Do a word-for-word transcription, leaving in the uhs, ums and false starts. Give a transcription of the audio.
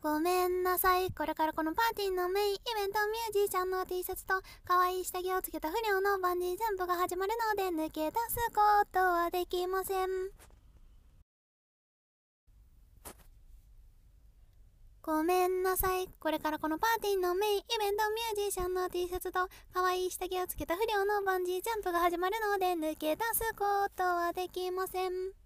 ごめんなさい。これからこのパーティーのメインイベント、ミュージシャンの T シャツと可愛い下着をつけた不良のバンジージャンプが始まるので抜け出すことはできません。ごめんなさい。これからこのパーティーのメインイベント、ミュージシャンの T シャツと可愛い下着をつけた不良のバンジージャンプが始まるので抜け出すことはできません。